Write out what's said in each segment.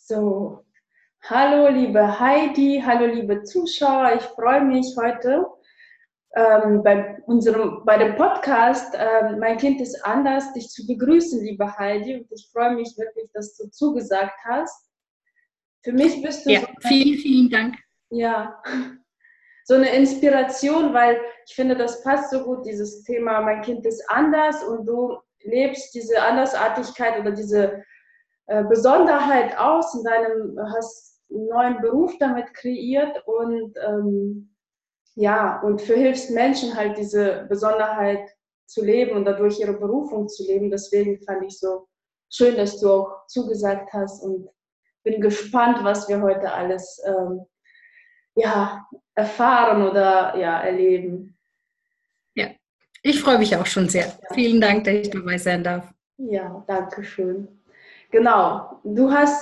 So, hallo liebe Heidi, hallo liebe Zuschauer. Ich freue mich heute bei dem Podcast Mein Kind ist anders, dich zu begrüßen, liebe Heidi. Und ich freue mich wirklich, dass du zugesagt hast. Für mich bist du Ja, vielen, vielen Dank. ja, so eine Inspiration, weil ich finde, das passt so gut, dieses Thema Mein Kind ist anders und du lebst diese Andersartigkeit oder diese Besonderheit aus in hast einen neuen Beruf damit kreiert und ja, und verhilfst Menschen halt diese Besonderheit zu leben und dadurch ihre Berufung zu leben. Deswegen fand ich so schön, dass du auch zugesagt hast und bin gespannt, was wir heute alles ja, erfahren oder ja, erleben. Ja, ich freue mich auch schon sehr. Vielen Dank, dass ich dabei sein darf. Ja, danke schön. Genau, du hast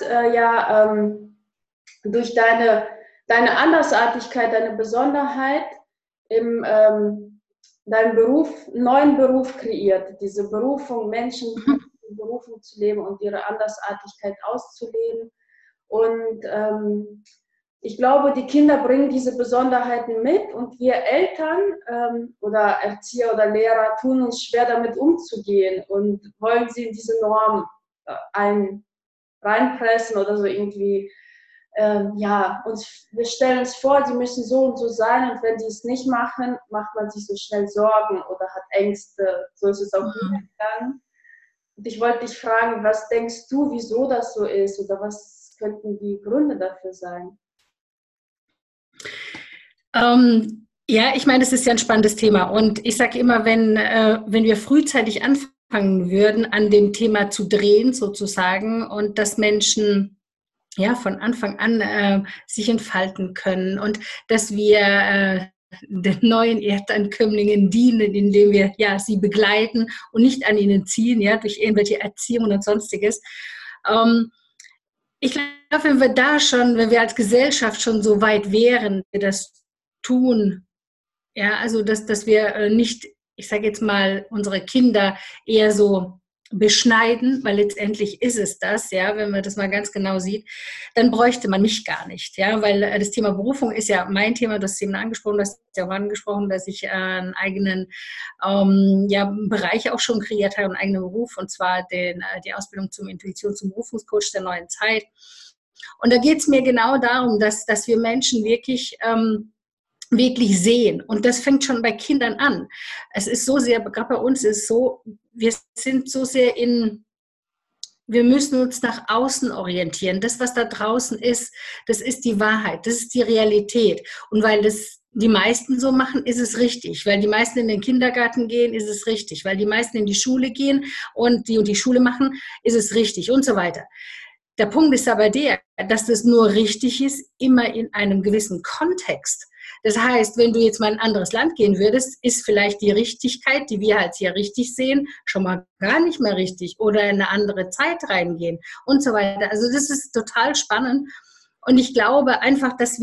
durch deine Andersartigkeit, deine Besonderheit in deinem neuen Beruf kreiert, diese Berufung, Menschen in Berufung zu leben und ihre Andersartigkeit auszuleben. Und ich glaube, die Kinder bringen diese Besonderheiten mit und wir Eltern oder Erzieher oder Lehrer tun uns schwer damit umzugehen und wollen sie in diese Norm reinpressen oder so irgendwie. Ja, wir stellen uns vor, die müssen so und so sein und wenn die es nicht machen, macht man sich so schnell Sorgen oder hat Ängste. So ist es auch mir gegangen. Und ich wollte dich fragen, was denkst du, wieso das so ist oder was könnten die Gründe dafür sein? Ja, ich meine, das ist ja ein spannendes Thema. Und ich sage immer, wenn wir frühzeitig anfangen würden, an dem Thema zu drehen sozusagen und dass Menschen ja von Anfang an sich entfalten können und dass wir den neuen Erdankömmlingen dienen, indem wir ja sie begleiten und nicht an ihnen ziehen, ja, durch irgendwelche Erziehungen und sonstiges. Ich glaube, wenn wir als Gesellschaft schon so weit wären, wir das tun, ja, also dass wir nicht, ich sage jetzt mal, unsere Kinder eher so beschneiden, weil letztendlich ist es das, ja, wenn man das mal ganz genau sieht, dann bräuchte man mich gar nicht, ja, weil das Thema Berufung ist ja mein Thema, du hast es eben angesprochen, du hast ja auch angesprochen, dass ich einen eigenen ja, Bereich auch schon kreiert habe, einen eigenen Beruf, und zwar die Ausbildung zum Intuition, zum Berufungscoach der neuen Zeit. Und da geht es mir genau darum, dass wir Menschen wirklich sehen. Und das fängt schon bei Kindern an. Es ist so sehr, gerade bei uns ist es so, wir sind so sehr wir müssen uns nach außen orientieren. Das, was da draußen ist, das ist die Wahrheit, das ist die Realität. Und weil das die meisten so machen, ist es richtig. Weil die meisten in den Kindergarten gehen, ist es richtig. Weil die meisten in die Schule gehen und die Schule machen, ist es richtig und so weiter. Der Punkt ist aber der, dass das nur richtig ist, immer in einem gewissen Kontext. Das heißt, wenn du jetzt mal in ein anderes Land gehen würdest, ist vielleicht die Richtigkeit, die wir halt hier richtig sehen, schon mal gar nicht mehr richtig oder in eine andere Zeit reingehen und so weiter. Also das ist total spannend und ich glaube einfach, dass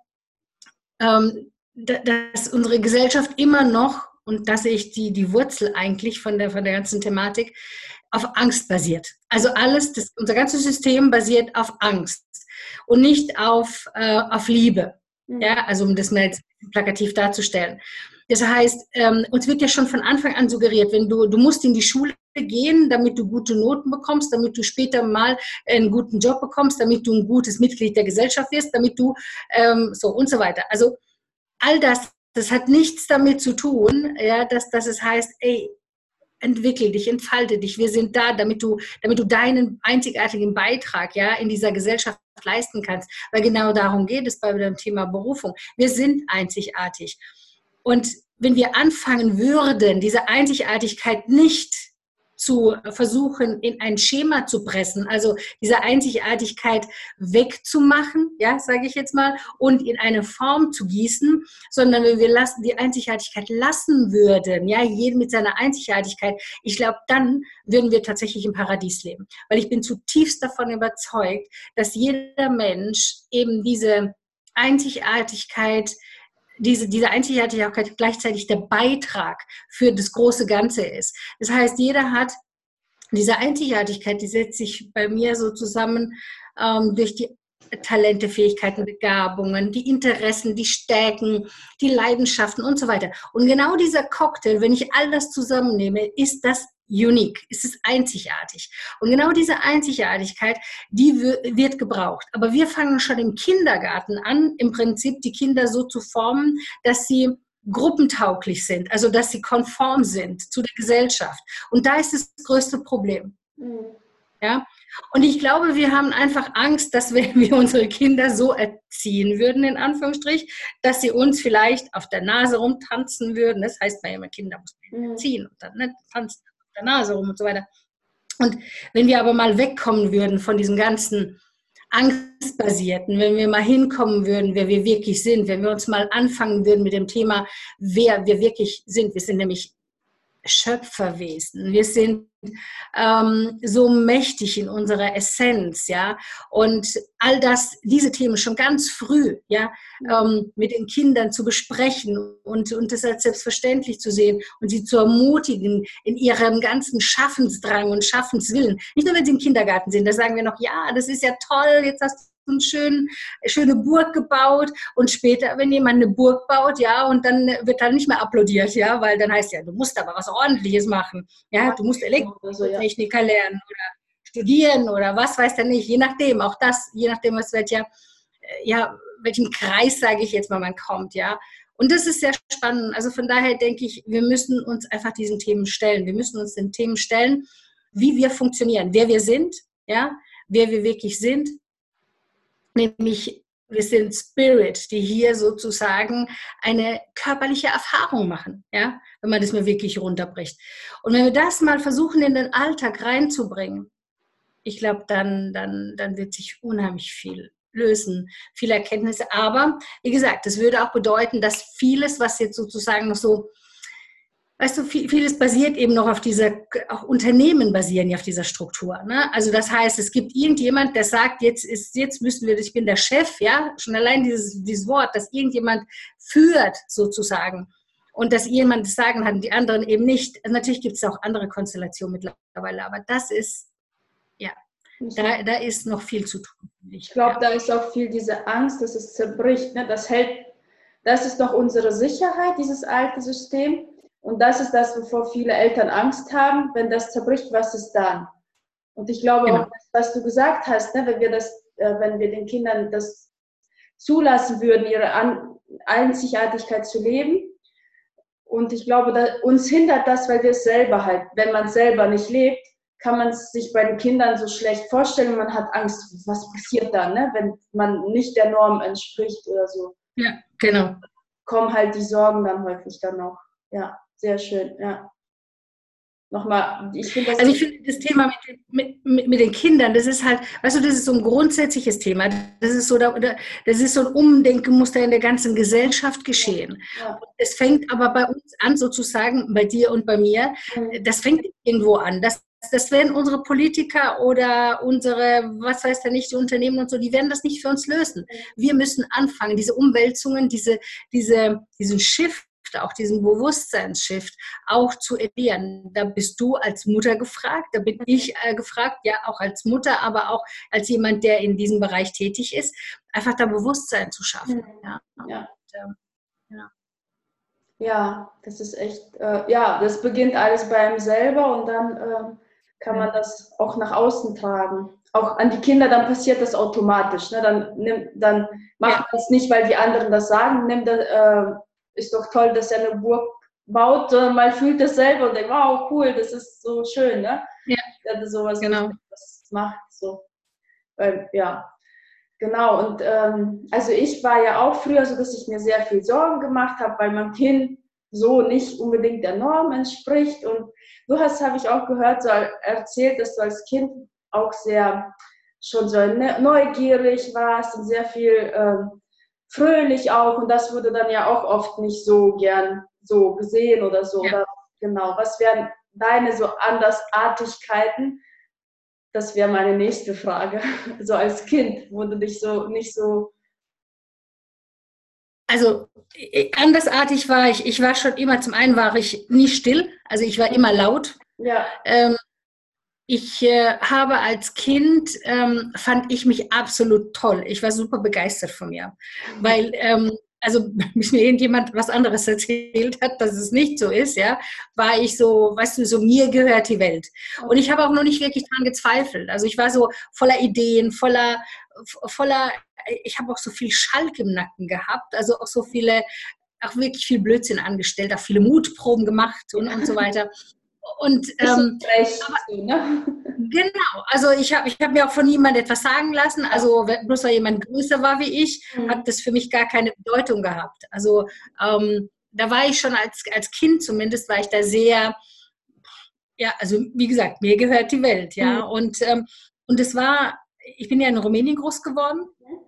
dass unsere Gesellschaft immer noch, und da sehe ich die Wurzel eigentlich von der ganzen Thematik, auf Angst basiert. Also unser ganzes System basiert auf Angst und nicht auf Liebe. Ja, also um das mal jetzt plakativ darzustellen. Das heißt, uns wird ja schon von Anfang an suggeriert, du musst in die Schule gehen, damit du gute Noten bekommst, damit du später mal einen guten Job bekommst, damit du ein gutes Mitglied der Gesellschaft wirst, damit du so und so weiter. Also all das hat nichts damit zu tun, ja, dass es heißt, ey, entwickel dich, entfalte dich. Wir sind da, damit du deinen einzigartigen Beitrag ja in dieser Gesellschaft leisten kannst. Weil genau darum geht es bei dem Thema Berufung. Wir sind einzigartig. Und wenn wir anfangen würden, diese Einzigartigkeit nicht zu versuchen, in ein Schema zu pressen, also diese Einzigartigkeit wegzumachen, ja, sage ich jetzt mal, und in eine Form zu gießen, sondern wenn wir die Einzigartigkeit lassen würden, ja, jeden mit seiner Einzigartigkeit, ich glaube, dann würden wir tatsächlich im Paradies leben. Weil ich bin zutiefst davon überzeugt, dass jeder Mensch eben diese Einzigartigkeit diese Einzigartigkeit gleichzeitig der Beitrag für das große Ganze ist. Das heißt, jeder hat Diese Einzigartigkeit, die setzt sich bei mir so zusammen durch die Talente, Fähigkeiten, Begabungen, die Interessen, die Stärken, die Leidenschaften und so weiter. Und genau dieser Cocktail, wenn ich all das zusammennehme, ist das unique, ist es einzigartig. Und genau diese Einzigartigkeit, die wird gebraucht. Aber wir fangen schon im Kindergarten an, im Prinzip die Kinder so zu formen, dass sie gruppentauglich sind, also dass sie konform sind zu der Gesellschaft. Und da ist das größte Problem. Ja? Und ich glaube, wir haben einfach Angst, dass wenn wir unsere Kinder so erziehen würden, in Anführungsstrich, dass sie uns vielleicht auf der Nase rumtanzen würden. Das heißt, man immer Kinder muss man erziehen und dann tanzen auf der Nase rum und so weiter. Und wenn wir aber mal wegkommen würden von diesem ganzen Angstbasierten, wenn wir mal hinkommen würden, wer wir wirklich sind, wenn wir uns mal anfangen würden mit dem Thema, wer wir wirklich sind. Wir sind nämlich Schöpferwesen. Wir sind so mächtig in unserer Essenz, ja. Und all das, diese Themen schon ganz früh, ja, mit den Kindern zu besprechen und das als selbstverständlich zu sehen und sie zu ermutigen in ihrem ganzen Schaffensdrang und Schaffenswillen. Nicht nur, wenn sie im Kindergarten sind, da sagen wir noch, ja, das ist ja toll, jetzt hast du eine schöne Burg gebaut und später, wenn jemand eine Burg baut, ja, und dann wird dann nicht mehr applaudiert, ja, weil dann heißt ja, du musst aber was Ordentliches machen, ja, du musst Elektrotechniker lernen oder studieren oder was weiß der nicht, je nachdem, auch das, je nachdem, was welchen Kreis, sage ich jetzt mal, man kommt, ja. Und das ist sehr spannend. Also von daher denke ich, wir müssen uns einfach diesen Themen stellen. Wir müssen uns den Themen stellen, wie wir funktionieren, wer wir sind, ja, wer wir wirklich sind. Nämlich, wir sind Spirit, die hier sozusagen eine körperliche Erfahrung machen, ja, wenn man das mal wirklich runterbricht. Und wenn wir das mal versuchen, in den Alltag reinzubringen, ich glaube, dann wird sich unheimlich viel lösen, viele Erkenntnisse. Aber, wie gesagt, das würde auch bedeuten, dass vieles, was jetzt sozusagen noch so, weißt du, vieles basiert eben noch auf auch Unternehmen basieren ja auf dieser Struktur. Ne? Also das heißt, es gibt irgendjemand, der sagt, jetzt müssen wir, ich bin der Chef, ja, schon allein dieses Wort, dass irgendjemand führt sozusagen und dass jemand das Sagen hat und die anderen eben nicht. Also natürlich gibt es auch andere Konstellationen mittlerweile, aber das ist, ja, da ist noch viel zu tun. Ich glaube, da ist auch viel diese Angst, dass es zerbricht. Ne? Das ist doch unsere Sicherheit, dieses alte System. Und das ist das, wovor viele Eltern Angst haben. Wenn das zerbricht, was ist dann? Und ich glaube auch, was du gesagt hast, ne, wenn wir den Kindern das zulassen würden, ihre Einzigartigkeit zu leben. Und ich glaube, uns hindert das, weil wir es selber halt, wenn man es selber nicht lebt, kann man es sich bei den Kindern so schlecht vorstellen. Man hat Angst, was passiert dann, ne, wenn man nicht der Norm entspricht oder so. Ja, genau. Kommen halt die Sorgen dann häufig dann noch. Ja, sehr schön, ja. Nochmal, ich finde das Thema mit den Kindern, das ist halt, weißt du, das ist so ein grundsätzliches Thema. Das ist so ein Umdenkenmuster in der ganzen Gesellschaft geschehen. Ja. Es fängt aber bei uns an, sozusagen, bei dir und bei mir, das fängt irgendwo an. Das werden unsere Politiker oder unsere, was weiß der nicht, die Unternehmen und so, die werden das nicht für uns lösen. Wir müssen anfangen, diese Umwälzungen, diesen Shift, auch diesen Bewusstseinsshift auch zu etablieren. Da bist du als Mutter gefragt, da bin ich gefragt, ja auch als Mutter, aber auch als jemand, der in diesem Bereich tätig ist, einfach da Bewusstsein zu schaffen. Ja, das ist echt, das beginnt alles bei einem selber und dann kann man das auch nach außen tragen. Auch an die Kinder, dann passiert das automatisch. Ne? Dann macht man es nicht, weil die anderen das sagen, ist doch toll, dass er eine Burg baut, sondern man fühlt das selber und denkt, wow, cool, das ist so schön, ne? Ja, sowas genau. Was macht, so. Ja, genau. Und also ich war ja auch früher so, dass ich mir sehr viel Sorgen gemacht habe, weil mein Kind so nicht unbedingt der Norm entspricht. Und du habe ich auch gehört, so erzählt, dass du als Kind auch schon so neugierig warst und sehr viel fröhlich auch, und das wurde dann ja auch oft nicht so gern so gesehen oder so. Ja. Oder genau, was wären deine so Andersartigkeiten? Das wäre meine nächste Frage. So als Kind, wo du dich so nicht so... Also andersartig war ich war schon immer, zum einen war ich nie still, also ich war immer laut. Ja. Ich habe als Kind, fand ich mich absolut toll. Ich war super begeistert von mir, weil, also bis mir irgendjemand was anderes erzählt hat, dass es nicht so ist, ja, war ich so, weißt du, so mir gehört die Welt. Und ich habe auch noch nicht wirklich dran gezweifelt. Also ich war so voller Ideen, voller, ich habe auch so viel Schalk im Nacken gehabt, also auch so viele, auch wirklich viel Blödsinn angestellt, auch viele Mutproben gemacht und so weiter. Und Bisschen frech, so, ne? genau, also ich hab mir auch von niemandem etwas sagen lassen. Also bloß weil jemand größer war wie ich, hat das für mich gar keine Bedeutung gehabt. Also da war ich schon als Kind zumindest, war ich da sehr, ja, also wie gesagt, mir gehört die Welt, ja. Und es war, ich bin ja in Rumänien groß geworden.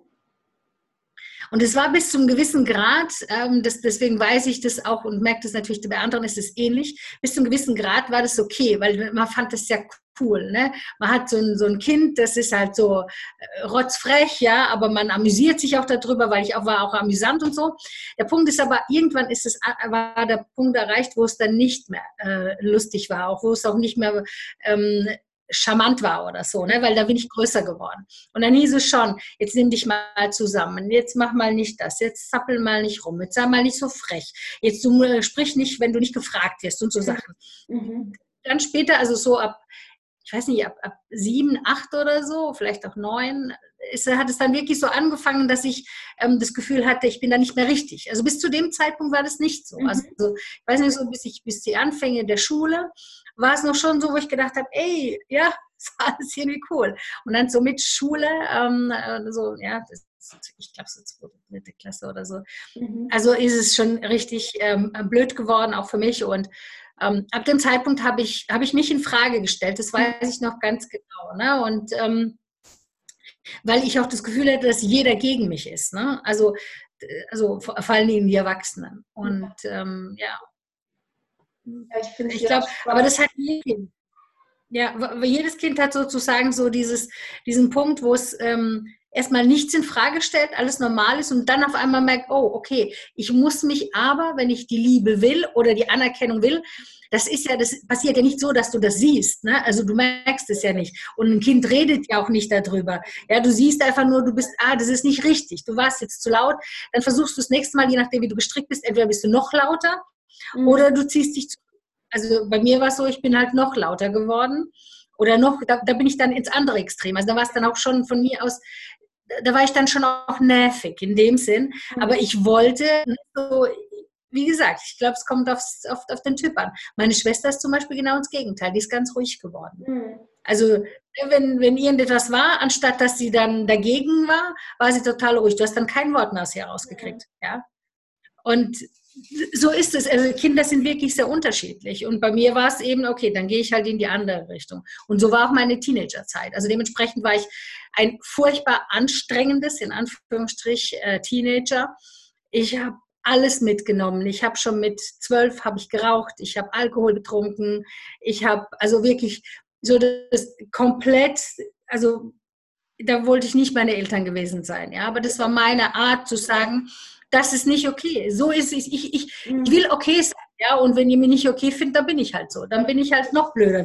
Und es war bis zum gewissen Grad, deswegen weiß ich das auch und merke das natürlich, bei anderen ist es ähnlich, bis zum gewissen Grad war das okay, weil man fand das ja cool. Ne? Man hat so ein Kind, das ist halt so rotzfrech, ja, aber man amüsiert sich auch darüber, weil war auch amüsant und so. Der Punkt ist aber, irgendwann war der Punkt erreicht, wo es dann nicht mehr lustig war, auch wo es auch nicht mehr charmant war oder so, ne? Weil da bin ich größer geworden. Und dann hieß es schon, jetzt nimm dich mal zusammen, jetzt mach mal nicht das, jetzt zappel mal nicht rum, jetzt sei mal nicht so frech, jetzt du sprich nicht, wenn du nicht gefragt wirst und so Sachen. Dann später, also so ich weiß nicht, ab 7, 8 oder so, vielleicht auch 9, hat es dann wirklich so angefangen, dass ich das Gefühl hatte, ich bin da nicht mehr richtig. Also bis zu dem Zeitpunkt war das nicht so. Also ich weiß nicht, so bis die Anfänge der Schule war es noch schon so, wo ich gedacht habe, ey, ja, das war alles irgendwie cool. Und dann so mit Schule, so, ja, ich glaube so 2., 3. Klasse oder so. Also ist es schon richtig blöd geworden, auch für mich. Und ab dem Zeitpunkt habe ich mich in Frage gestellt. Das weiß ich noch ganz genau. Ne? Und weil ich auch das Gefühl hatte, dass jeder gegen mich ist. Ne? Also vor allem die Erwachsenen. Und ja. Ja, ich finde es Ich glaube, aber das hat jedes Kind hat sozusagen so diesen Punkt, wo es erstmal nichts in Frage stellt, alles normal ist und dann auf einmal merkt, oh, okay, ich muss mich aber, wenn ich die Liebe will oder die Anerkennung will, das passiert ja nicht so, dass du das siehst, ne? Also du merkst es ja nicht. Und ein Kind redet ja auch nicht darüber. Ja, du siehst einfach nur, das ist nicht richtig. Du warst jetzt zu laut. Dann versuchst du das nächste Mal, je nachdem, wie du gestrickt bist, entweder bist du noch lauter oder du ziehst dich zurück. Also bei mir war es so, ich bin halt noch lauter geworden oder da bin ich dann ins andere Extrem. Also da war es dann auch schon von mir aus, da war ich dann schon auch nervig in dem Sinn. Aber ich wollte so, wie gesagt, ich glaube, es kommt auf den Typ an. Meine Schwester ist zum Beispiel genau ins Gegenteil, die ist ganz ruhig geworden. Also wenn irgendetwas war, anstatt dass sie dann dagegen war sie total ruhig. Du hast dann kein Wort mehr aus ihr rausgekriegt. Ja? Und so ist es. Also Kinder sind wirklich sehr unterschiedlich. Und bei mir war es eben, okay, dann gehe ich halt in die andere Richtung. Und so war auch meine Teenagerzeit. Also dementsprechend war ich ein furchtbar anstrengendes, in Anführungsstrich, Teenager. Ich habe alles mitgenommen. Ich habe schon mit 12 habe ich geraucht, ich habe Alkohol getrunken, ich habe also wirklich so das komplett, also da wollte ich nicht meine Eltern gewesen sein. Ja, aber das war meine Art zu sagen, das ist nicht okay. So ist es. Ich will okay sein. Ja, und wenn ihr mich nicht okay findet, dann bin ich halt so. Dann bin ich halt noch blöder.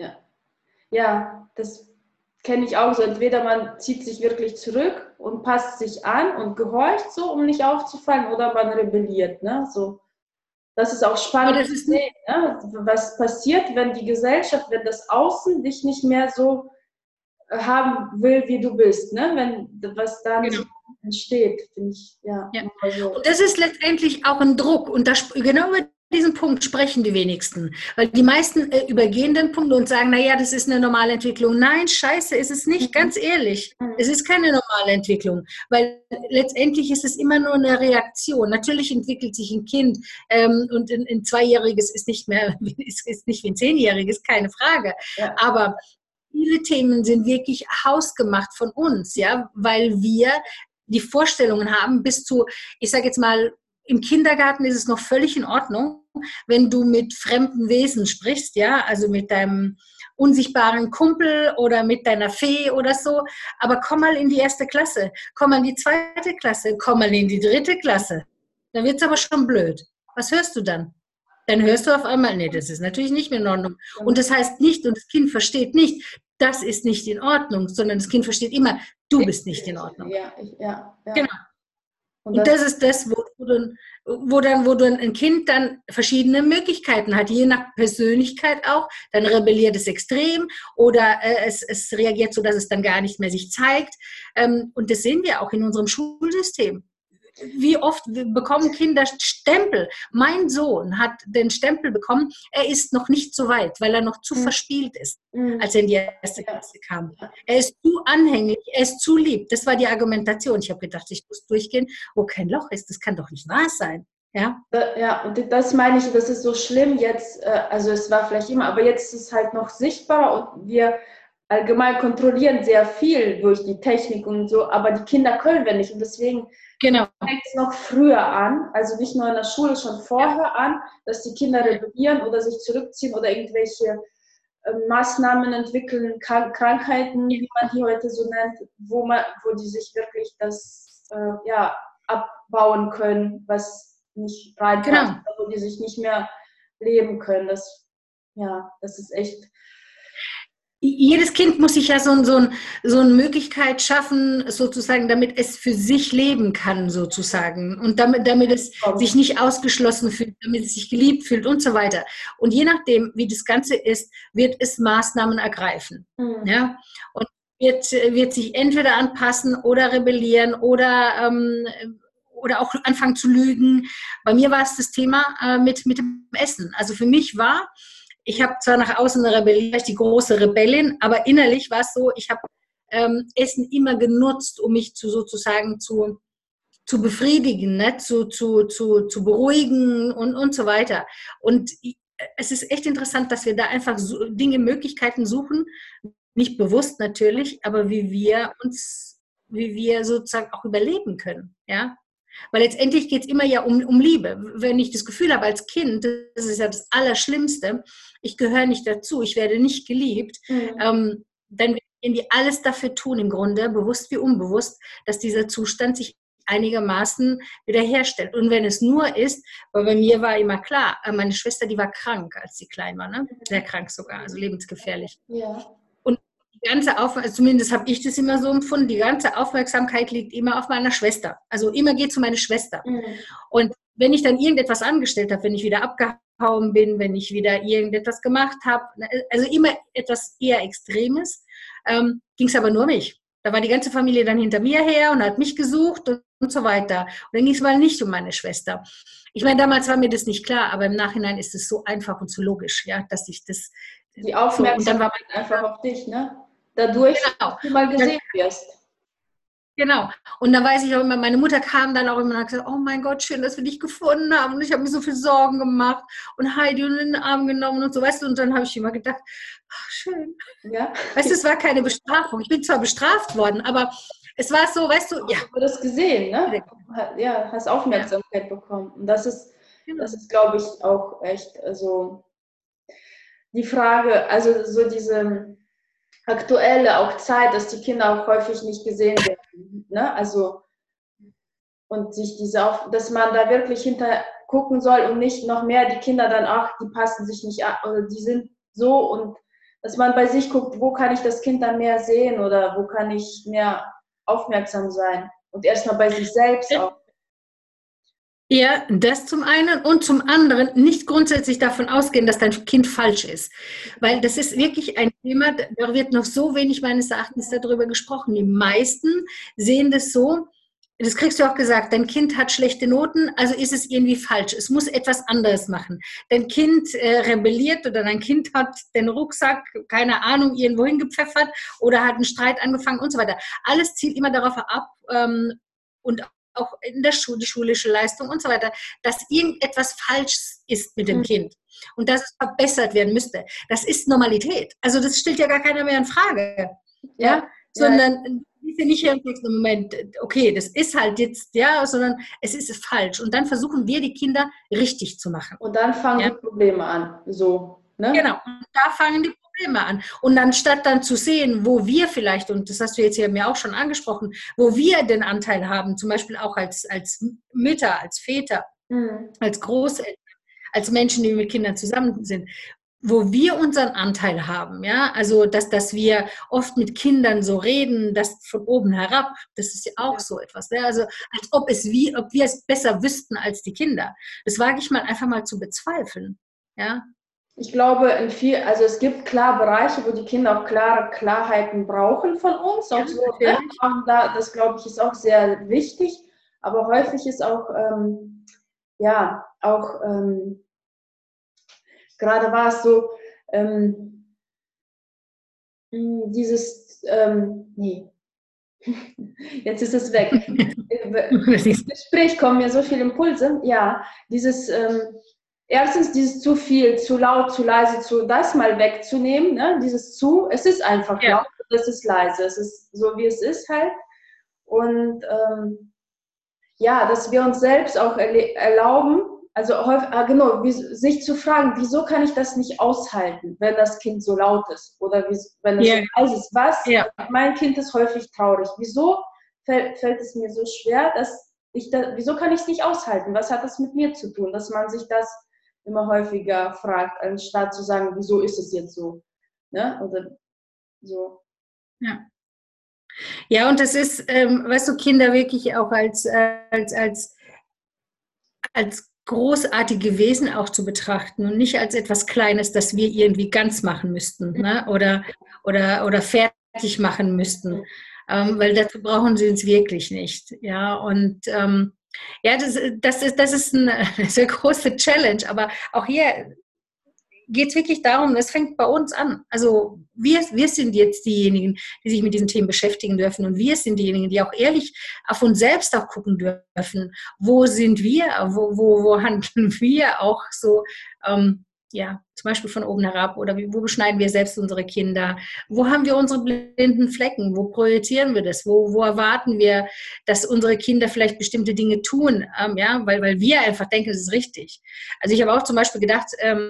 Ja, das kenne ich auch so. Entweder man zieht sich wirklich zurück und passt sich an und gehorcht so, um nicht aufzufallen, oder man rebelliert. Ne? So. Das ist auch spannend zu sehen, ne? Was passiert, wenn die Gesellschaft, wenn das Außen dich nicht mehr so haben will, wie du bist, ne? Was dann entsteht, finde ich, ja. Also. Und das ist letztendlich auch ein Druck. Und genau über diesen Punkt sprechen die wenigsten. Weil die meisten übergehen den Punkt und sagen, naja, das ist eine normale Entwicklung. Nein, scheiße, ist es nicht, ganz ehrlich. Es ist keine normale Entwicklung. Weil letztendlich ist es immer nur eine Reaktion. Natürlich entwickelt sich ein Kind und ein 2-Jähriges ist nicht wie ein 10-Jähriges, keine Frage. Ja. Aber viele Themen sind wirklich hausgemacht von uns, ja, weil wir die Vorstellungen haben bis zu, ich sage jetzt mal, im Kindergarten ist es noch völlig in Ordnung, wenn du mit fremden Wesen sprichst, ja, also mit deinem unsichtbaren Kumpel oder mit deiner Fee oder so, aber komm mal in die 1. Klasse, komm mal in die 2. Klasse, komm mal in die 3. Klasse. Dann wird es aber schon blöd. Was hörst du dann? dann hörst du auf einmal, nee, das ist natürlich nicht mehr in Ordnung. Und das heißt nicht, und das Kind versteht nicht, das ist nicht in Ordnung, sondern das Kind versteht immer, du bist nicht in Ordnung. Ja. Genau. Und das ist das, wo dann ein Kind dann verschiedene Möglichkeiten hat, je nach Persönlichkeit auch. Dann rebelliert es extrem oder es reagiert so, dass es dann gar nicht mehr sich zeigt. Und das sehen wir auch in unserem Schulsystem. Wie oft bekommen Kinder Stempel? Mein Sohn hat den Stempel bekommen, er ist noch nicht so weit, weil er noch zu verspielt ist, als er in die erste Klasse kam. Er ist zu anhänglich, er ist zu lieb. Das war die Argumentation. Ich habe gedacht, ich muss durchgehen, wo kein Loch ist. Das kann doch nicht wahr sein. Ja, und das meine ich, das ist so schlimm jetzt, also es war vielleicht immer, aber jetzt ist es halt noch sichtbar und wir allgemein kontrollieren sehr viel durch die Technik und so, aber die Kinder können wir nicht und deswegen fängt es noch früher an, also nicht nur in der Schule, schon vorher an, dass die Kinder rebellieren oder sich zurückziehen oder irgendwelche Maßnahmen entwickeln, Krankheiten, wie man die heute so nennt, wo die sich wirklich das abbauen können, was nicht reinpasst, wo die sich nicht mehr leben können. Das ist echt. Jedes Kind muss sich ja so eine Möglichkeit schaffen, sozusagen, damit es für sich leben kann, sozusagen. Und damit es sich nicht ausgeschlossen fühlt, damit es sich geliebt fühlt und so weiter. Und je nachdem, wie das Ganze ist, wird es Maßnahmen ergreifen. Ja? Und wird sich entweder anpassen oder rebellieren oder auch anfangen zu lügen. Bei mir war es das Thema mit dem Essen. Also für mich war, ich habe zwar nach außen eine Rebellion, die große Rebellin, aber innerlich war es so, ich habe Essen immer genutzt, um mich sozusagen zu befriedigen, ne? zu beruhigen und so weiter. Und es ist echt interessant, dass wir da einfach Möglichkeiten suchen, nicht bewusst natürlich, aber wie wir sozusagen auch überleben können, ja. Weil letztendlich geht es immer ja um Liebe. Wenn ich das Gefühl habe als Kind, das ist ja das Allerschlimmste, ich gehöre nicht dazu, ich werde nicht geliebt, dann werden die alles dafür tun, im Grunde, bewusst wie unbewusst, dass dieser Zustand sich einigermaßen wiederherstellt. Und wenn es nur ist, weil bei mir war immer klar, meine Schwester, die war krank, als sie klein war, ne? Sehr krank sogar, also lebensgefährlich. Ja. Und die ganze zumindest habe ich das immer so empfunden, die ganze Aufmerksamkeit liegt immer auf meiner Schwester. Also immer geht es um meine Schwester. Und wenn ich dann irgendetwas angestellt habe, wenn ich wieder abgehauen bin, wenn ich wieder irgendetwas gemacht habe, also immer etwas eher Extremes, ging es aber nur um mich. Da war die ganze Familie dann hinter mir her und hat mich gesucht und so weiter. Und dann ging es mal nicht um meine Schwester. Ich meine, damals war mir das nicht klar, aber im Nachhinein ist es so einfach und so logisch, ja, dass ich das... Die Aufmerksamkeit einfach auf dich, ne? Dadurch, dass du mal gesehen wirst. Genau. Und da weiß ich auch immer, meine Mutter kam dann auch immer und hat gesagt, oh mein Gott, schön, dass wir dich gefunden haben. Und ich habe mir so viel Sorgen gemacht und Heidi in den Arm genommen und so, weißt du. Und dann habe ich immer gedacht, ach, schön. Ja. Weißt du, es war keine Bestrafung. Ich bin zwar bestraft worden, aber es war so, weißt du, ja. Du hast das gesehen, ne? Ja, hast Aufmerksamkeit bekommen. Und das ist, glaube ich, auch echt, also die Frage, also so diese aktuelle auch Zeit, dass die Kinder auch häufig nicht gesehen werden, ne? Also und sich dass man da wirklich hinter gucken soll und nicht noch mehr die Kinder dann auch, die passen sich nicht an oder die sind so und dass man bei sich guckt, wo kann ich das Kind dann mehr sehen oder wo kann ich mehr aufmerksam sein und erstmal bei sich selbst auch. Ja, das zum einen und zum anderen nicht grundsätzlich davon ausgehen, dass dein Kind falsch ist. Weil das ist wirklich ein Thema, da wird noch so wenig meines Erachtens darüber gesprochen. Die meisten sehen das so, das kriegst du auch gesagt, dein Kind hat schlechte Noten, also ist es irgendwie falsch. Es muss etwas anderes machen. Dein Kind rebelliert oder dein Kind hat den Rucksack, keine Ahnung, irgendwo hingepfeffert oder hat einen Streit angefangen und so weiter. Alles zielt immer darauf ab und auch in der Schule, die schulische Leistung und so weiter, dass irgendetwas falsch ist mit dem Kind und dass es verbessert werden müsste. Das ist Normalität. Also das stellt ja gar keiner mehr in Frage. Ja? Sondern ist ja nicht im nächsten Moment, okay, das ist halt jetzt, ja, sondern es ist falsch. Und dann versuchen wir, die Kinder richtig zu machen. Und dann fangen die Probleme an. So, ne? Genau, und da fangen die Probleme an. Und anstatt dann zu sehen, wo wir vielleicht, und das hast du jetzt ja mir auch schon angesprochen, wo wir den Anteil haben, zum Beispiel auch als Mütter, als Väter, als Großeltern, als Menschen, die mit Kindern zusammen sind, wo wir unseren Anteil haben, ja, also dass wir oft mit Kindern so reden, das von oben herab, das ist ja auch so etwas, ja? Also als ob wir es besser wüssten als die Kinder. Das wage ich mal einfach mal zu bezweifeln, ja. Ich glaube, also es gibt klar Bereiche, wo die Kinder auch klare Klarheiten brauchen von uns. Auch so, ne? Das glaube ich ist auch sehr wichtig. Aber häufig ist auch, gerade war es so, nee, jetzt ist es weg. Im Gespräch kommen mir so viele Impulse. Ja, erstens dieses zu viel, zu laut, zu leise, das mal wegzunehmen, ne? Es ist einfach laut, es ist leise, es ist so, wie es ist halt. Und dass wir uns selbst auch erlauben, also häufig, sich zu fragen, wieso kann ich das nicht aushalten, wenn das Kind so laut ist oder wenn es so leise ist. Mein Kind ist häufig traurig. Wieso fällt es mir so schwer, wieso kann ich es nicht aushalten? Was hat das mit mir zu tun? Dass man sich das immer häufiger fragt, anstatt zu sagen, wieso ist es jetzt so? Ne? Oder so. Ja. Ja, und das ist, weißt du, Kinder wirklich auch als großartige Wesen auch zu betrachten und nicht als etwas Kleines, das wir irgendwie ganz machen müssten, ne? oder fertig machen müssten, weil dazu brauchen sie uns wirklich nicht. Ja, und das ist eine sehr große Challenge, aber auch hier geht es wirklich darum, das fängt bei uns an. Also wir sind jetzt diejenigen, die sich mit diesen Themen beschäftigen dürfen und wir sind diejenigen, die auch ehrlich auf uns selbst auch gucken dürfen. Wo sind wir? Wo handeln wir auch so, zum Beispiel von oben herab oder wo beschneiden wir selbst unsere Kinder? Wo haben wir unsere blinden Flecken? Wo projizieren wir das? Wo erwarten wir, dass unsere Kinder vielleicht bestimmte Dinge tun? Weil wir einfach denken, das ist richtig. Also ich habe auch zum Beispiel gedacht,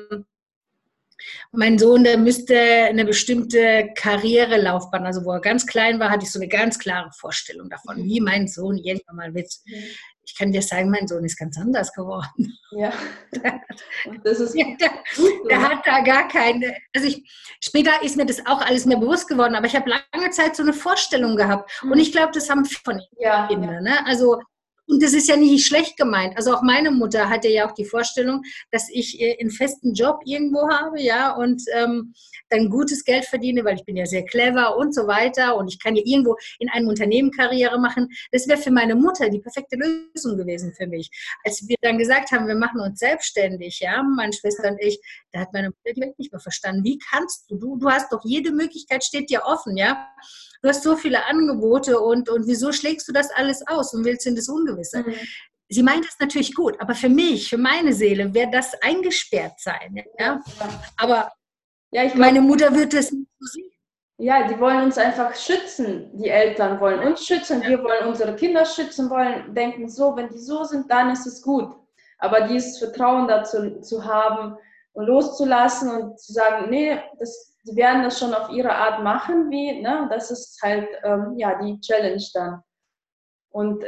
mein Sohn, der müsste eine bestimmte Karrierelaufbahn, also wo er ganz klein war, hatte ich so eine ganz klare Vorstellung davon, wie mein Sohn irgendwann mal wird. Ich kann dir sagen, mein Sohn ist ganz anders geworden. Ja. Und das ist der hat da gar keine, später ist mir das auch alles mehr bewusst geworden, aber ich habe lange Zeit so eine Vorstellung gehabt. Und ich glaube, das haben viele von den Kindern. Ne? Also, und das ist ja nicht schlecht gemeint. Also auch meine Mutter hatte ja auch die Vorstellung, dass ich einen festen Job irgendwo habe, ja, und dann gutes Geld verdiene, weil ich bin ja sehr clever und so weiter und ich kann ja irgendwo in einem Unternehmen Karriere machen. Das wäre für meine Mutter die perfekte Lösung gewesen für mich. Als wir dann gesagt haben, wir machen uns selbstständig, ja, meine Schwester und ich, da hat meine Mutter die Welt nicht mehr verstanden. Wie kannst du? Du hast doch jede Möglichkeit, steht dir offen, ja. Du hast so viele Angebote und wieso schlägst du das alles aus und willst in das Ungewisse? Sie meint es natürlich gut, aber für mich, für meine Seele, wäre das eingesperrt sein. Ja? Aber meine Mutter wird das nicht so sehen. Ja, die wollen uns einfach schützen. Die Eltern wollen uns schützen, wir wollen unsere Kinder schützen, denken so, wenn die so sind, dann ist es gut. Aber dieses Vertrauen dazu zu haben und loszulassen und zu sagen, nee, die werden das schon auf ihre Art machen, das ist halt, die Challenge dann. Und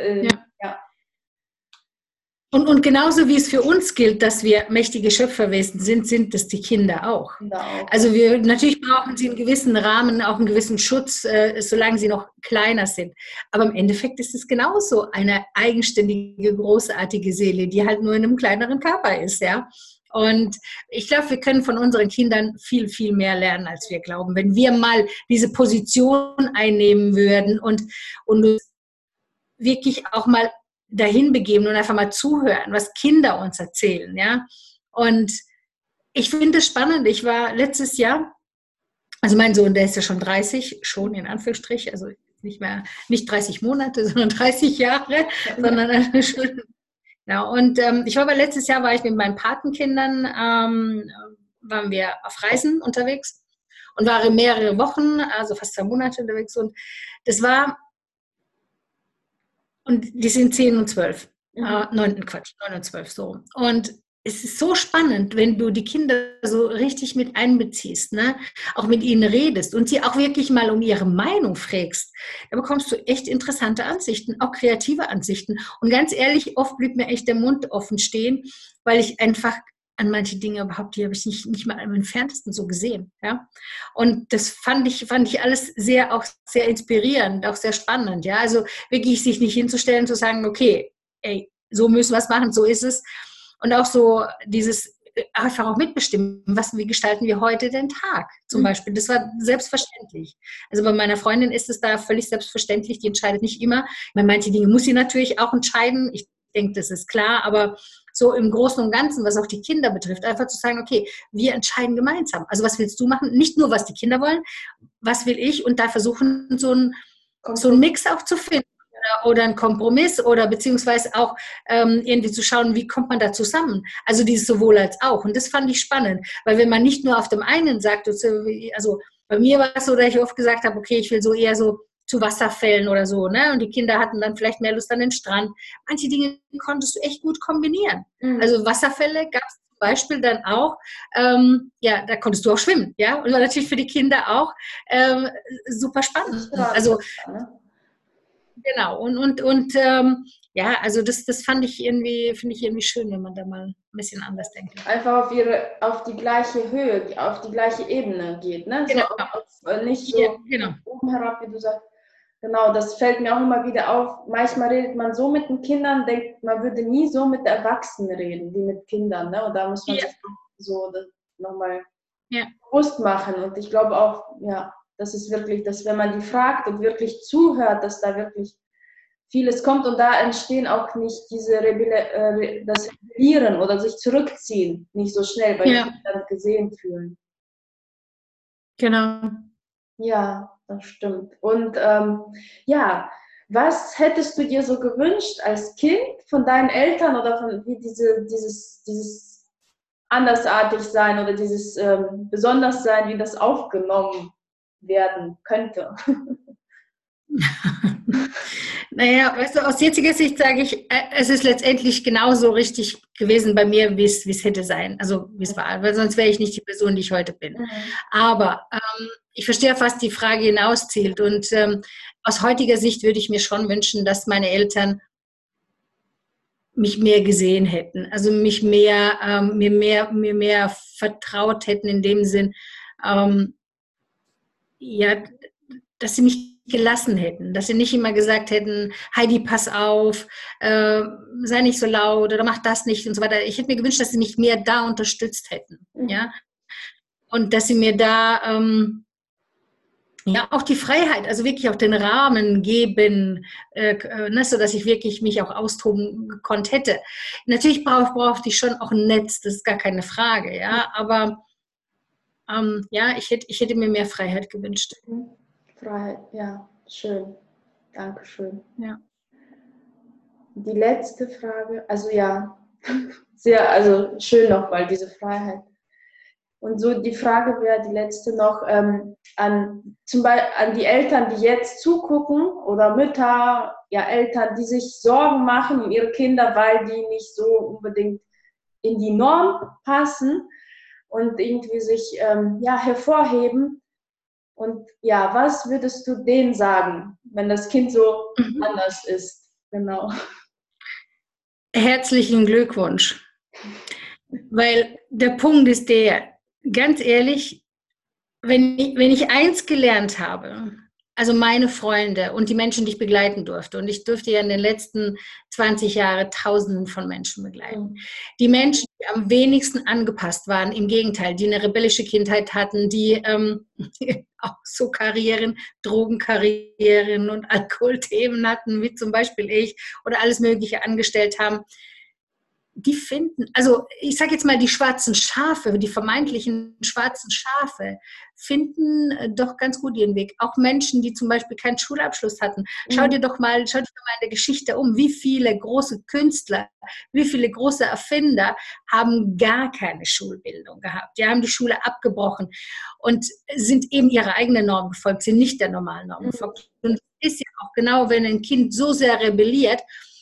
Und genauso wie es für uns gilt, dass wir mächtige Schöpferwesen sind es die Kinder auch. Also natürlich brauchen sie einen gewissen Rahmen, auch einen gewissen Schutz, solange sie noch kleiner sind. Aber im Endeffekt ist es genauso eine eigenständige, großartige Seele, die halt nur in einem kleineren Körper ist, ja. Und ich glaube, wir können von unseren Kindern viel, viel mehr lernen, als wir glauben. Wenn wir mal diese Position einnehmen würden und wirklich auch mal dahin begeben und einfach mal zuhören, was Kinder uns erzählen, ja. Und ich finde es spannend. Ich war letztes Jahr, also mein Sohn, der ist ja schon 30, schon in Anführungsstrich, also nicht 30 Monate, sondern 30 Jahre, sondern schon. Genau. Und letztes Jahr war ich mit meinen Patenkindern, waren wir auf Reisen unterwegs und waren mehrere Wochen, also fast 2 Monate unterwegs und und die sind 10 und 12, 9 und 12 so. Und es ist so spannend, wenn du die Kinder so richtig mit einbeziehst, ne? Auch mit ihnen redest und sie auch wirklich mal um ihre Meinung fragst. Da bekommst du echt interessante Ansichten, auch kreative Ansichten. Und ganz ehrlich, oft blieb mir echt der Mund offen stehen, weil ich einfach an manche Dinge überhaupt, die habe ich nicht mal im Entferntesten so gesehen. Ja? Und das fand ich alles auch sehr inspirierend, auch sehr spannend. Ja? Also wirklich sich nicht hinzustellen, zu sagen, okay, ey, so müssen wir es machen, so ist es. Und auch so dieses einfach auch mitbestimmen, wie gestalten wir heute den Tag zum Beispiel. Das war selbstverständlich. Also bei meiner Freundin ist es da völlig selbstverständlich, die entscheidet nicht immer. Ich meine, manche Dinge muss sie natürlich auch entscheiden. Ich denke, das ist klar, aber so im Großen und Ganzen, was auch die Kinder betrifft, einfach zu sagen, okay, wir entscheiden gemeinsam. Also was willst du machen? Nicht nur, was die Kinder wollen, was will ich? Und da versuchen, so einen Mix auch zu finden oder einen Kompromiss oder beziehungsweise auch irgendwie zu schauen, wie kommt man da zusammen. Also dieses sowohl als auch. Und das fand ich spannend, weil wenn man nicht nur auf dem einen sagt, also bei mir war es so, dass ich oft gesagt habe, okay, ich will so eher so zu Wasserfällen oder so, ne? Und die Kinder hatten dann vielleicht mehr Lust an den Strand. Manche Dinge konntest du echt gut kombinieren. Also Wasserfälle gab es zum Beispiel dann auch, ja, da konntest du auch schwimmen, ja? Und war natürlich für die Kinder auch super spannend. Also genau, ja, also das finde ich irgendwie schön, wenn man da mal ein bisschen anders denkt. Einfach auf die gleiche Höhe, auf die gleiche Ebene geht, ne? Genau. So nicht so oben herab, wie du sagst. Genau, das fällt mir auch immer wieder auf. Manchmal redet man so mit den Kindern, denkt, man würde nie so mit Erwachsenen reden, wie mit Kindern, ne? Und da muss man sich so das nochmal bewusst machen. Und ich glaube auch, ja, das ist wirklich, dass wenn man die fragt und wirklich zuhört, dass da wirklich vieles kommt und da entstehen auch nicht diese das Rebellieren oder sich zurückziehen nicht so schnell, weil die sich dann gesehen fühlen. Genau. Ja, das stimmt. Und ja, was hättest du dir so gewünscht als Kind von deinen Eltern oder von wie dieses andersartig sein oder dieses besonders sein, wie das aufgenommen werden könnte? Naja, weißt du, aus jetziger Sicht sage ich, es ist letztendlich genauso richtig gewesen bei mir, wie es hätte sein, also wie es war, weil sonst wäre ich nicht die Person, die ich heute bin. Aber ich verstehe, was die Frage hinauszielt und aus heutiger Sicht würde ich mir schon wünschen, dass meine Eltern mich mehr gesehen hätten, also mir mehr vertraut hätten in dem Sinn, ja, dass sie mich gelassen hätten, dass sie nicht immer gesagt hätten, Heidi, pass auf, sei nicht so laut oder mach das nicht und so weiter. Ich hätte mir gewünscht, dass sie mich mehr da unterstützt hätten, ja, und dass sie mir da ja auch die Freiheit, also wirklich auch den Rahmen geben, so dass ich wirklich mich auch austoben gekonnt hätte. Natürlich brauchte ich schon auch ein Netz, das ist gar keine Frage, ja, aber ja, ich hätte mir mehr Freiheit gewünscht. Freiheit, ja, schön. Dankeschön. Ja. Die letzte Frage, also ja, also schön nochmal, diese Freiheit. Und so die Frage wäre die letzte noch an die Eltern, die jetzt zugucken oder Mütter, ja Eltern, die sich Sorgen machen um ihre Kinder, weil die nicht so unbedingt in die Norm passen und irgendwie sich hervorheben. Und ja, was würdest du denen sagen, wenn das Kind so anders ist? Genau. Herzlichen Glückwunsch. Weil der Punkt ist der, ganz ehrlich, wenn ich eins gelernt habe, also meine Freunde und die Menschen, die ich begleiten durfte, und ich durfte ja in den letzten 20 Jahren Tausenden von Menschen begleiten, die Menschen, die am wenigsten angepasst waren, im Gegenteil, die eine rebellische Kindheit hatten, die auch so Karrieren, Drogenkarrieren und Alkoholthemen hatten, wie zum Beispiel ich, oder alles Mögliche angestellt haben, die finden, also ich sage jetzt mal, die schwarzen Schafe, die vermeintlichen schwarzen Schafe, finden doch ganz gut ihren Weg. Auch Menschen, die zum Beispiel keinen Schulabschluss hatten. Schau dir doch mal in der Geschichte um, wie viele große Künstler, wie viele große Erfinder haben gar keine Schulbildung gehabt. Die haben die Schule abgebrochen und sind eben ihrer eigenen Norm gefolgt, sind nicht der normalen Norm gefolgt. Und es ist ja auch genau, wenn ein Kind so sehr rebelliert,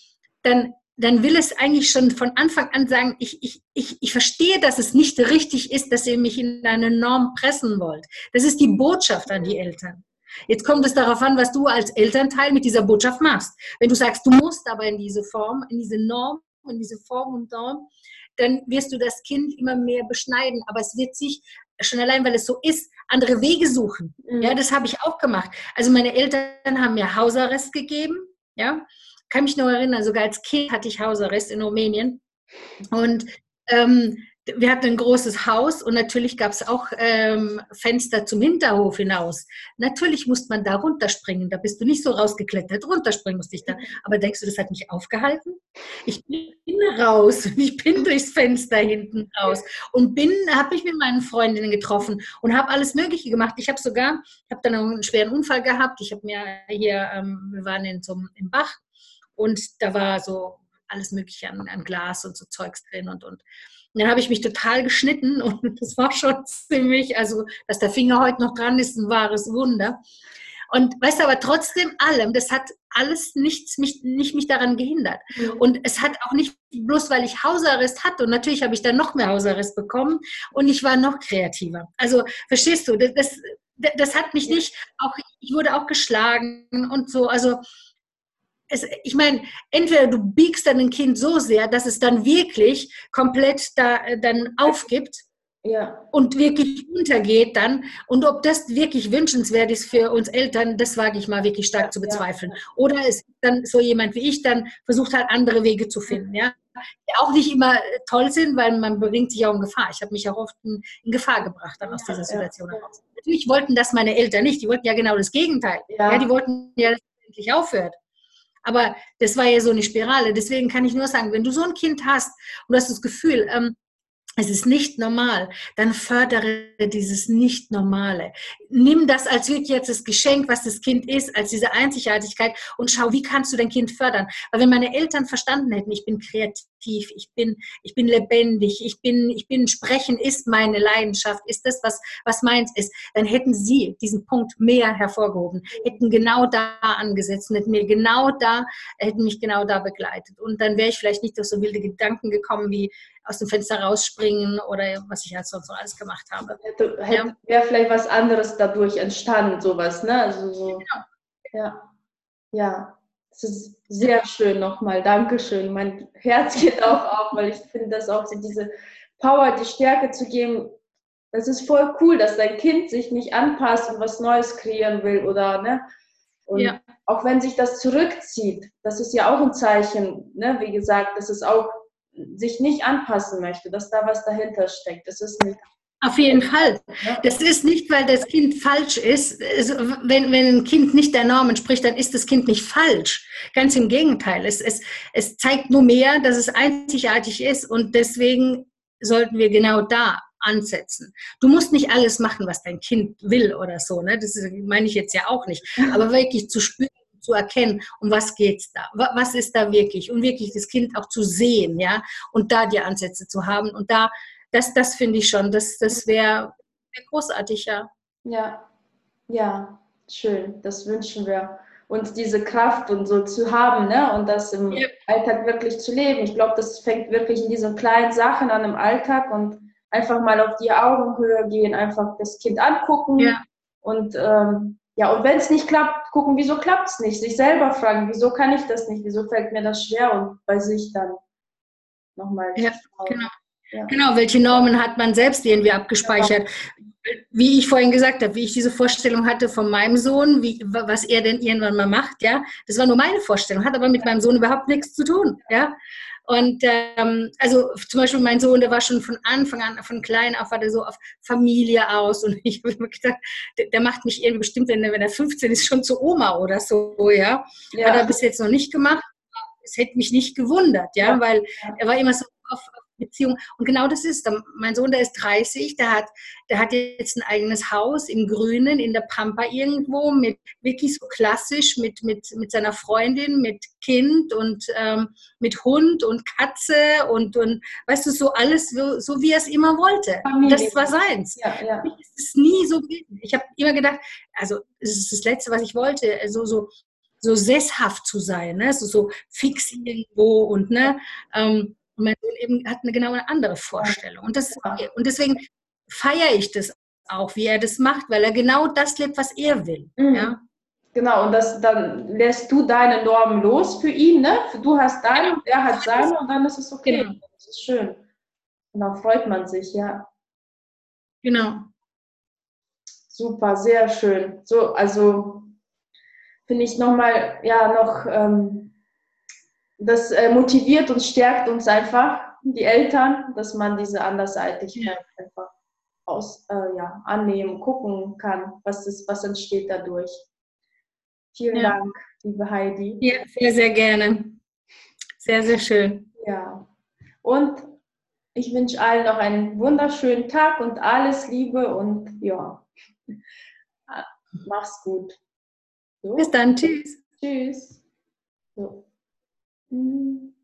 dann will es eigentlich schon von Anfang an sagen, ich verstehe, dass es nicht richtig ist, dass ihr mich in eine Norm pressen wollt. Das ist die Botschaft an die Eltern. Jetzt kommt es darauf an, was du als Elternteil mit dieser Botschaft machst. Wenn du sagst, du musst aber in diese Form, in diese Norm, in diese Form und Norm, dann wirst du das Kind immer mehr beschneiden. Aber es wird sich, schon allein, weil es so ist, andere Wege suchen. Ja, das habe ich auch gemacht. Also meine Eltern haben mir Hausarrest gegeben. Ja, kann mich noch erinnern, sogar als Kind hatte ich Hausarrest in Rumänien. Und wir hatten ein großes Haus und natürlich gab es auch Fenster zum Hinterhof hinaus. Natürlich musste man da runterspringen. Da bist du nicht so rausgeklettert. Runterspringen musste ich da. Aber denkst du, das hat mich aufgehalten? Ich bin raus. Ich bin durchs Fenster hinten raus und habe mich mit meinen Freundinnen getroffen und habe alles Mögliche gemacht. Ich habe dann einen schweren Unfall gehabt. Ich habe mir hier, wir waren im Bach und da war so alles Mögliche an Glas und so Zeugs drin und dann habe ich mich total geschnitten und das war schon ziemlich, also dass der Finger heute noch dran ist, ein wahres Wunder. Und weißt du, aber trotzdem allem, das hat alles nicht mich daran gehindert. Und es hat auch nicht, bloß weil ich Hausarrest hatte, und natürlich habe ich dann noch mehr Hausarrest bekommen und ich war noch kreativer. Also verstehst du, das hat mich nicht, auch ich wurde auch geschlagen und so, also ich meine, entweder du biegst dann ein Kind so sehr, dass es dann wirklich komplett dann aufgibt und wirklich untergeht dann. Und ob das wirklich wünschenswert ist für uns Eltern, das wage ich mal wirklich stark zu bezweifeln. Oder es ist dann so jemand wie ich, dann versucht halt andere Wege zu finden, ja. Die auch nicht immer toll sind, weil man bringt sich auch in Gefahr. Ich habe mich auch oft in Gefahr gebracht dann aus dieser Situation heraus. Natürlich wollten das meine Eltern nicht. Die wollten ja genau das Gegenteil. Ja, die wollten ja, dass es endlich aufhört. Aber das war ja so eine Spirale. Deswegen kann ich nur sagen, wenn du so ein Kind hast und du hast das Gefühl, es ist nicht normal, dann fördere dieses Nicht-Normale. Nimm das als wirklich jetzt das Geschenk, was das Kind ist, als diese Einzigartigkeit und schau, wie kannst du dein Kind fördern? Weil wenn meine Eltern verstanden hätten, ich bin kreativ, ich bin lebendig, ich bin Sprechen ist meine Leidenschaft, ist das, was meins ist, dann hätten sie diesen Punkt mehr hervorgehoben, hätten genau da angesetzt und hätten mich genau da begleitet. Und dann wäre ich vielleicht nicht auf so wilde Gedanken gekommen, wie aus dem Fenster rausspringen oder was ich halt sonst noch alles gemacht habe. Wäre vielleicht was anderes dadurch entstanden, sowas, ne? Also so, genau. Ja, das ist sehr schön nochmal, Dankeschön. Mein Herz geht auch auf, weil ich finde, dass auch so diese Power, die Stärke zu geben, das ist voll cool, dass dein Kind sich nicht anpasst und was Neues kreieren will oder, ne? Und auch wenn sich das zurückzieht, das ist ja auch ein Zeichen, ne? Wie gesagt, dass es auch sich nicht anpassen möchte, dass da was dahinter steckt. Das ist nicht. Auf jeden Fall. Das ist nicht, weil das Kind falsch ist. Wenn ein Kind nicht der Norm entspricht, dann ist das Kind nicht falsch. Ganz im Gegenteil. Es zeigt nur mehr, dass es einzigartig ist und deswegen sollten wir genau da ansetzen. Du musst nicht alles machen, was dein Kind will oder so. Ne? Das meine ich jetzt ja auch nicht. Aber wirklich zu spüren, zu erkennen, um was geht's da? Was ist da wirklich? Und wirklich das Kind auch zu sehen, ja? Und da die Ansätze zu haben. Und da, das finde ich schon, das wäre großartig, ja. Ja, schön. Das wünschen wir uns, diese Kraft und so zu haben, ne? Und das im Alltag wirklich zu leben. Ich glaube, das fängt wirklich in diesen kleinen Sachen an im Alltag und einfach mal auf die Augenhöhe gehen, einfach das Kind angucken und und wenn es nicht klappt, gucken, wieso klappt es nicht? Sich selber fragen, wieso kann ich das nicht? Wieso fällt mir das schwer? Und bei sich dann nochmal. Ja, genau. Genau, welche Normen hat man selbst irgendwie abgespeichert? Wie ich vorhin gesagt habe, wie ich diese Vorstellung hatte von meinem Sohn, was er denn irgendwann mal macht, ja, das war nur meine Vorstellung, hat aber mit meinem Sohn überhaupt nichts zu tun, ja. Und also zum Beispiel mein Sohn, der war schon von Anfang an, von klein auf, war der so auf Familie aus und ich habe immer gedacht, der macht mich irgendwie bestimmt, wenn er 15 ist, schon zu Oma oder so, ja. Hat er bis jetzt noch nicht gemacht. Es hätte mich nicht gewundert, ja, weil er war immer so auf Beziehung. Und genau das ist, mein Sohn, der ist 30, der hat jetzt ein eigenes Haus im Grünen, in der Pampa irgendwo, mit wirklich so klassisch, mit seiner Freundin, mit Kind und mit Hund und Katze und weißt du, so alles, so wie er es immer wollte. Das war seins. Es ist nie so gewesen. Ich habe immer gedacht, also es ist das Letzte, was ich wollte, so sesshaft zu sein, ne? So fix irgendwo und ne, und mein Sohn eben hat genau eine andere Vorstellung. Und deswegen feiere ich das auch, wie er das macht, weil er genau das lebt, was er will. Ja? Genau, und dann lässt du deine Normen los für ihn, ne? Du hast deine und er hat seine und dann ist es okay. Genau. Das ist schön. Und dann freut man sich, ja. Genau. Super, sehr schön. So, also finde ich nochmal, ja, das motiviert und stärkt uns einfach, die Eltern, dass man diese Andersartigkeit einfach annehmen, gucken kann, was entsteht dadurch. Vielen Ja. Dank, liebe Heidi. Ja, sehr, sehr gerne. Sehr, sehr schön. Ja, und ich wünsche allen noch einen wunderschönen Tag und alles Liebe und ja, mach's gut. So. Bis dann. Tschüss. Tschüss. So.